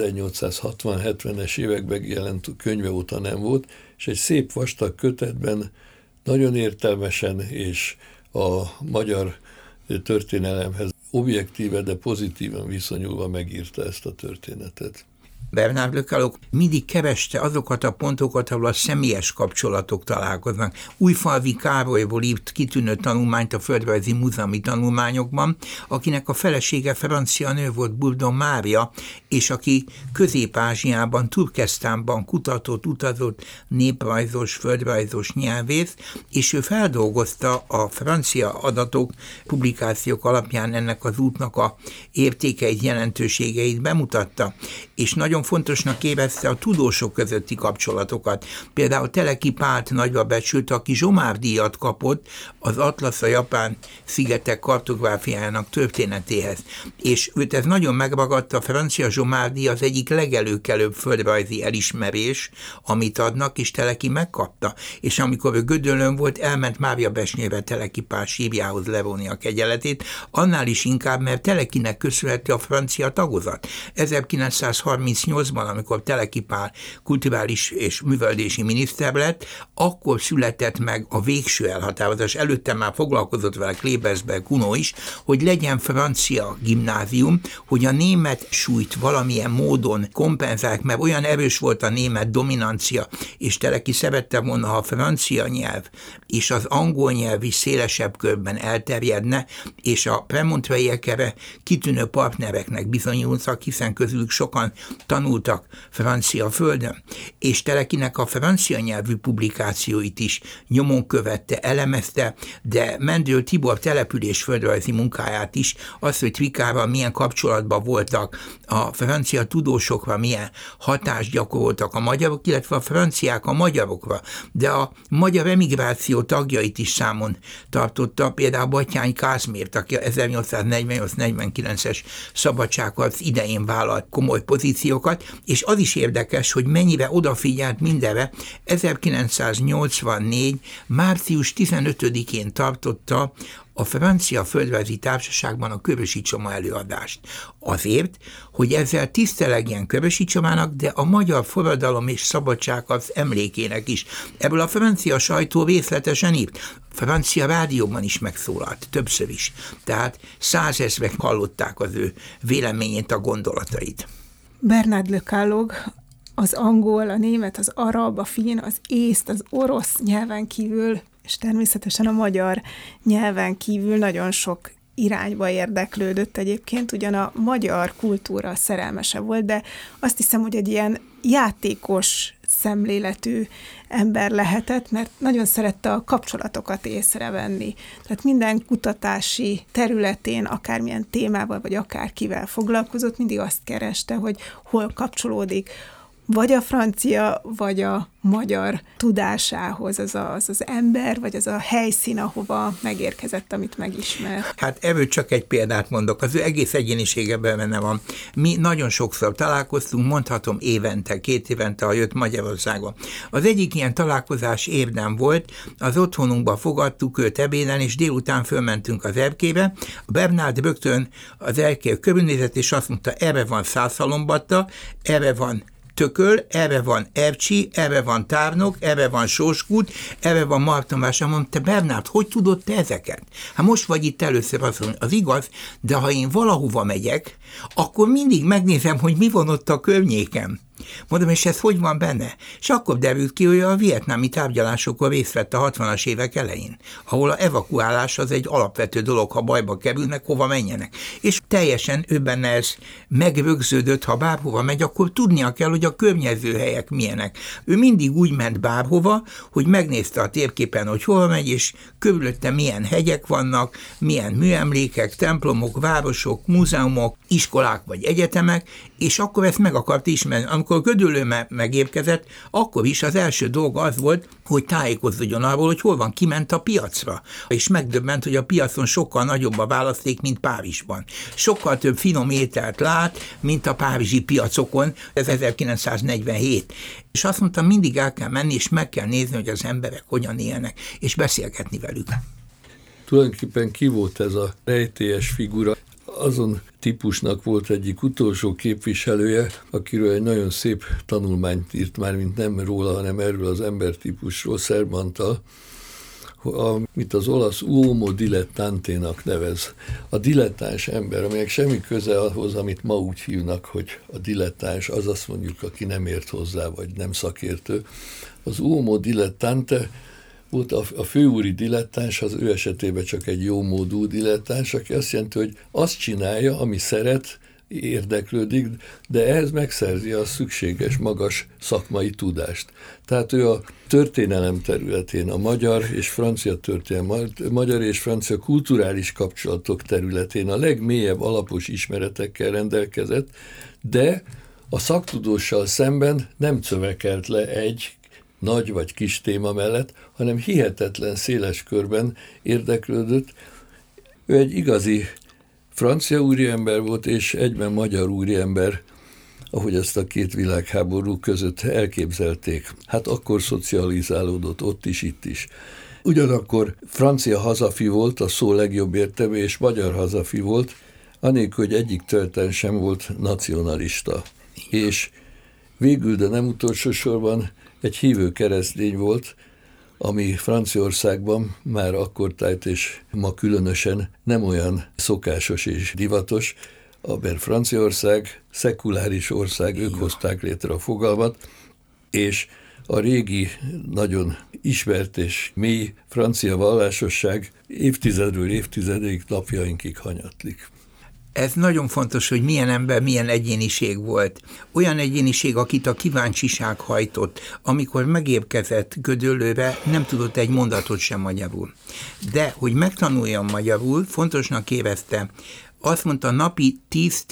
Speaker 5: 1860-70-es években jelent könyve óta nem volt, és egy szép vastag kötetben nagyon értelmesen és a magyar történelemhez objektíve, de pozitívan viszonyulva megírta ezt a történetet.
Speaker 4: Bernard Le Calloc mindig kereste azokat a pontokat, ahol a személyes kapcsolatok találkoznak. Újfalvi Károlyból írt kitűnő tanulmányt a földrajzi múzeumi tanulmányokban, akinek a felesége francia nő volt, Bourdon Mária, és aki Közép-Ázsiában, Turkesztánban kutatott, utazott, néprajzos, földrajzos nyelvész, és ő feldolgozta a francia adatok, publikációk alapján ennek az útnak a értékeit, jelentőségeit bemutatta, és nagyon fontosnak érezte a tudósok közötti kapcsolatokat. Például Teleki Pált nagyra becsült, aki Zsomár-díjat kapott az Atlasz a japán szigetek kartográfiájának történetéhez. És őt ez nagyon megragadta, a francia Zsomár-díj az egyik legelőkelőbb földrajzi elismerés, amit adnak, és Teleki megkapta. És amikor ő Gödöllőn volt, elment Mária Besnyőre Teleki Pál sírjához levonni a kegyeletét, annál is inkább, mert Telekinek köszönhető a francia tagozat. 1938-ban, amikor Teleki Pál kulturális és művelődési miniszter lett, akkor született meg a végső elhatározás. Előtte már foglalkozott vele Klebersberg Kuno is, hogy legyen francia gimnázium, hogy a német súlyt valamilyen módon kompenzálják, mert olyan erős volt a német dominancia, és Teleki szerette volna, ha a francia nyelv és az angol nyelv is szélesebb körben elterjedne, és a premontreuiek erre kitűnő partnereknek bizonyultak, hiszen közülük sokan tanultak francia földön, és Telekinek a francia nyelvű publikációit is nyomon követte, elemezte, de Mendről Tibor település földrajzi munkáját is, az, hogy Trikával milyen kapcsolatban voltak a francia tudósokra, milyen hatást gyakoroltak a magyarok, illetve a franciák a magyarokra, de a magyar emigráció tagjait is számon tartotta, például Batthyány Kázmért, aki 1848-49-es szabadságharc idején vállalt komoly pozíciókat, dolgokat, és az is érdekes, hogy mennyire odafigyelt mindenre. 1984. március 15-én tartotta a Francia Földrajzi Társaságban a Körösi Csoma előadást. Azért, hogy ezzel tisztelegjen Körösi Csomának, de a magyar forradalom és szabadság az emlékének is. Ebből a francia sajtó részletesen írt. Francia rádióban is megszólalt, többször is. Tehát 100 000 hallották az ő véleményét, a gondolatait.
Speaker 1: Bernard Le Calog az angol, a német, az arab, a finn, az észt, az orosz nyelven kívül, és természetesen a magyar nyelven kívül nagyon sok irányba érdeklődött egyébként, ugyan a magyar kultúra szerelmese volt, de azt hiszem, hogy egy ilyen játékos szemléletű ember lehetett, mert nagyon szerette a kapcsolatokat észrevenni. Tehát minden kutatási területén, akármilyen témával, vagy akárkivel foglalkozott, mindig azt kereste, hogy hol kapcsolódik vagy a francia, vagy a magyar tudásához az ember, vagy az a helyszín, ahova megérkezett, amit megismer.
Speaker 4: Hát ebből csak egy példát mondok, az ő egész egyéniségeben benne van. Mi nagyon sokszor találkoztunk, mondhatom évente, 2 évente, ha jött Magyarországon. Az egyik ilyen találkozás évben volt, az otthonunkba fogadtuk őt ebéden, és délután fölmentünk az erkébe. Bernard rögtön az erkél körülnézett, és azt mondta, erre van Szászhalombatta, erre van Tököl, erre van Ercsi, erre van Tárnok, erre van Sóskút, erre van Martonvásár. Mondom, te Bernard, hogy tudod te ezeket? Hát most vagy itt először, az igaz, de ha én valahova megyek, akkor mindig megnézem, hogy mi van ott a környéken. Mondom, és ez hogy van benne? És akkor derült ki, hogy a vietnámi tárgyalásokon részt vett a 60-as évek elején, ahol a evakuálás az egy alapvető dolog, ha bajba kerülnek, hova menjenek. És teljesen ő benne ez megrögződött, ha bárhova megy, akkor tudnia kell, hogy a környező helyek milyenek. Ő mindig úgy ment bárhova, hogy megnézte a térképen, hogy hova megy, és körülötte milyen hegyek vannak, milyen műemlékek, templomok, városok, múzeumok, iskolák vagy egyetemek, és akkor ezt meg akart ismerni. Amikor Gödöllőn megérkezett, akkor is az első dolga az volt, hogy tájékozódjon arról, hogy hol van, kiment a piacra. És megdöbbent, hogy a piacon sokkal nagyobb a választék, mint Párizsban. Sokkal több finom ételt lát, mint a párizsi piacokon, ez 1947. És azt mondtam, mindig el kell menni, és meg kell nézni, hogy az emberek hogyan élnek, és beszélgetni velük.
Speaker 5: Tulajdonképpen ki volt ez a rejtélyes figura? Azon típusnak volt egyik utolsó képviselője, akiről egy nagyon szép tanulmányt írt, már mint nem róla, hanem erről az embertípusról, Szerbantal, amit az olasz uomo dilettanténak nevez. A dilettáns ember, aminek semmi köze ahhoz, amit ma úgy hívnak, hogy a dilettáns, az azt mondjuk, aki nem ért hozzá, vagy nem szakértő. Az uomo dilettante volt a főúri dilettáns, az ő esetében csak egy jómódú dilettáns, aki azt jelenti, hogy azt csinálja, ami szeret, érdeklődik, de ehhez megszerzi a szükséges, magas szakmai tudást. Tehát ő a történelem területén, a magyar és francia történelem, magyar és francia kulturális kapcsolatok területén a legmélyebb alapos ismeretekkel rendelkezett, de a szaktudóssal szemben nem cövekelt le egy nagy vagy kis téma mellett, hanem hihetetlen széles körben érdeklődött. Ő egy igazi francia úriember volt, és egyben magyar úriember, ahogy ezt a két világháború között elképzelték. Hát akkor szocializálódott ott is, itt is. Ugyanakkor francia hazafi volt, a szó legjobb értelme, és magyar hazafi volt, anélkül, hogy egyik tölten sem volt nacionalista. És végül, de nem utolsó sorban egy hívő keresztény volt, ami Franciaországban már akkortájt és ma különösen nem olyan szokásos és divatos, mert Franciaország szekuláris ország, ők hozták létre a fogalmat, és a régi, nagyon ismert és mély francia vallásosság évtizedről évtizedig napjainkig hanyatlik.
Speaker 4: Ez nagyon fontos, hogy milyen ember, milyen egyéniség volt. Olyan egyéniség, akit a kíváncsiság hajtott. Amikor megérkezett Gödöllőre, nem tudott egy mondatot sem magyarul. De, hogy megtanuljon magyarul, fontosnak érezte azt mondta, napi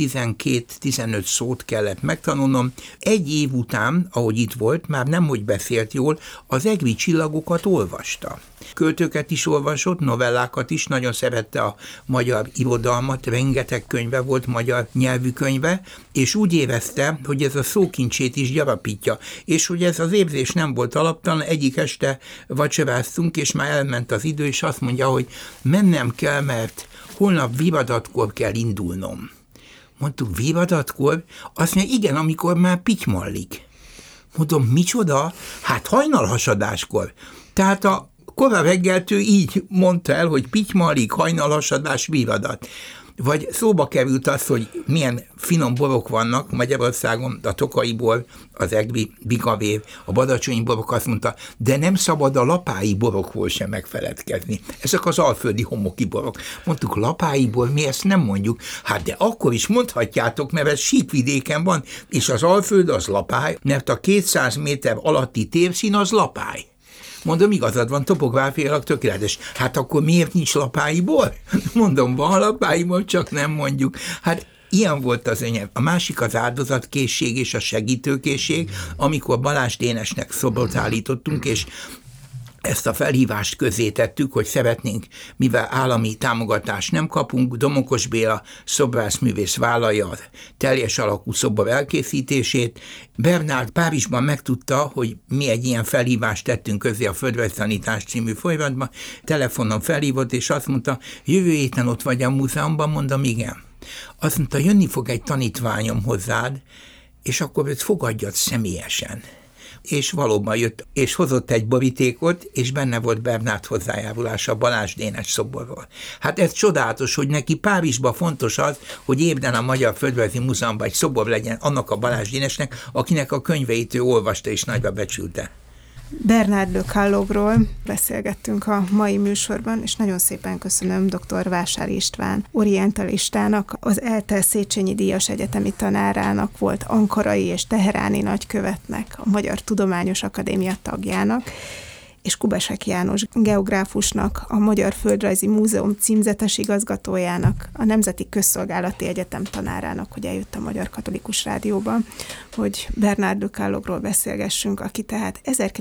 Speaker 4: 10-12-15 szót kellett megtanulnom. Egy év után, ahogy itt volt, már nemhogy beszélt jól, az egri csillagokat olvasta. Költőket is olvasott, novellákat is, nagyon szerette a magyar irodalmat, rengeteg könyve volt, magyar nyelvű könyve, és úgy érezte, hogy ez a szókincsét is gyarapítja, és hogy ez az érzés nem volt alaptalan. Egyik este vacsoráztunk, és már elment az idő, és azt mondja, hogy mennem kell, mert holnap vivadatkor kell indulnom. Mondtuk, vivadatkor? Azt mondja, igen, amikor már pitymallik. Mondom, micsoda? Hát hajnalhasadáskor. Tehát a kora reggeltől így mondta el, hogy pitymallik, hajnalhasadás, vivadat. Vagy szóba került az, hogy milyen finom borok vannak Magyarországon, a tokai bor, az egri bigavér, a badacsonyi borok, azt mondta, de nem szabad a lapályi borokról sem megfeledkezni. Ezek az alföldi homoki borok. Mondtuk, lapályi bor, mi ezt nem mondjuk? Hát de akkor is mondhatjátok, mert ez síkvidéken van, és az alföld az lapály, mert a 200 méter alatti térszín az lapály. Mondom, igazad van, topográfiailag tökéletes. Hát akkor miért nincs lapályi bor? Mondom, van lapályi bor, csak nem mondjuk. Hát ilyen volt az önyelv. A másik az áldozatkészség és a segítőkészség, amikor Balázs Dénesnek szobrot állítottunk, és ezt a felhívást közé tettük, hogy szeretnénk, mivel állami támogatást nem kapunk, Domokos Béla szobrászművész vállalja a teljes alakú szobor elkészítését. Bernard Párizsban megtudta, hogy mi egy ilyen felhívást tettünk közé a Földrajztanítás című folyamatban, telefonon felhívott, és azt mondta, jövő héten ott vagy a múzeumban, mondom, igen. Azt mondta, jönni fog egy tanítványom hozzád, és akkor őt fogadjad személyesen. És valóban jött, és hozott egy borítékot, és benne volt Bernard hozzájárulása a Balázs Dénes szoborról. Hát ez csodálatos, hogy neki Párizsban fontos az, hogy évben a Magyar Földrajzi Múzeumban egy szobor legyen annak a Balázs Dénesnek, akinek a könyveit ő olvasta és nagyra becsülte.
Speaker 1: Bernard de Callogról beszélgettünk a mai műsorban, és nagyon szépen köszönöm dr. Vásári István orientalistának, az ELTE Széchenyi díjas egyetemi tanárának, volt ankarai és teheráni nagykövetnek, a Magyar Tudományos Akadémia tagjának, és Kubesek János geográfusnak, a Magyar Földrajzi Múzeum címzetes igazgatójának, a Nemzeti Közszolgálati Egyetem tanárának, hogy eljött a Magyar Katolikus Rádióban, hogy Bernard de Callogról beszélgessünk, aki tehát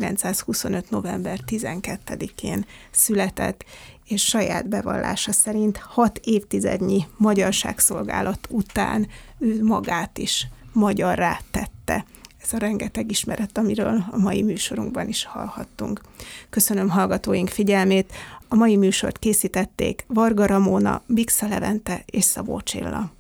Speaker 1: 1925. november 12-én született, és saját bevallása szerint 6 évtizednyi magyarságszolgálat után ő magát is magyarrá tette. Ez a rengeteg ismeret, amiről a mai műsorunkban is hallhattunk. Köszönöm hallgatóink figyelmét. A mai műsort készítették Varga Ramóna, Biksa Levente és Szabó Csilla.